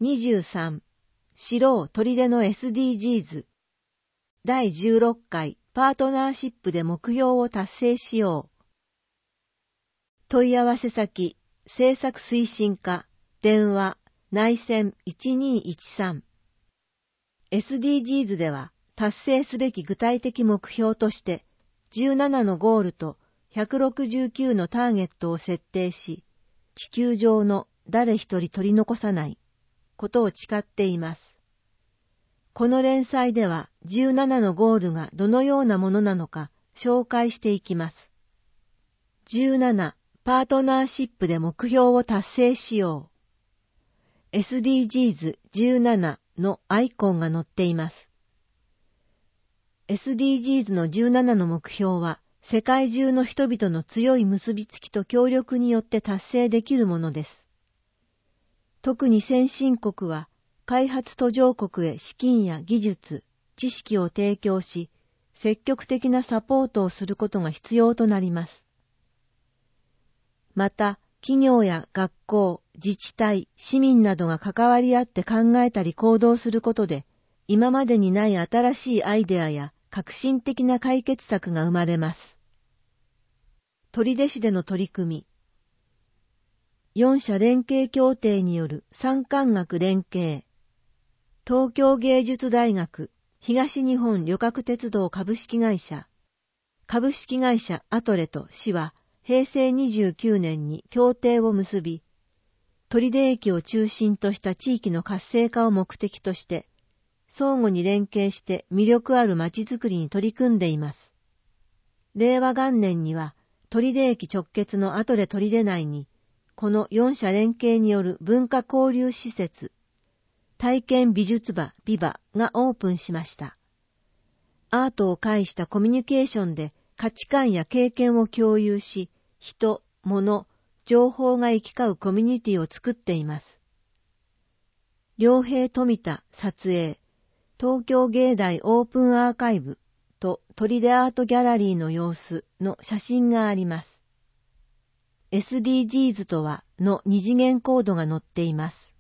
23、知ろう砦の SDGs。第16回パートナーシップで目標を達成しよう。問い合わせ先、政策推進課、電話、内線1213。SDGs では達成すべき具体的目標として、17のゴールと169のターゲットを設定し、地球上の誰一人取り残さないことを誓っています。この連載では17のゴールがどのようなものなのか紹介していきます。17、パートナーシップで目標を達成しよう。SDGs17 のアイコンが載っています。SDGs の17の目標は、世界中の人々の強い結びつきと協力によって達成できるものです。特に先進国は、開発途上国へ資金や技術、知識を提供し、積極的なサポートをすることが必要となります。また、企業や学校、自治体、市民などが関わり合って考えたり行動することで、今までにない新しいアイデアや革新的な解決策が生まれます。取手市での取り組み。4者連携協定による産官学連携。東京芸術大学、東日本旅客鉄道株式会社、株式会社アトレと市は平成29年に協定を結び、取手駅を中心とした地域の活性化を目的として、相互に連携して魅力ある街づくりに取り組んでいます。令和元年には、取手駅直結のアトレ取手内に、この4社連携による文化交流施設、体験美術場ビバがオープンしました。アートを介したコミュニケーションで価値観や経験を共有し、人、物、情報が行き交うコミュニティを作っています。良平富田撮影、東京芸大オープンアーカイブと取手アートギャラリーの様子の写真があります。SDGs とはの二次元コードが載っています。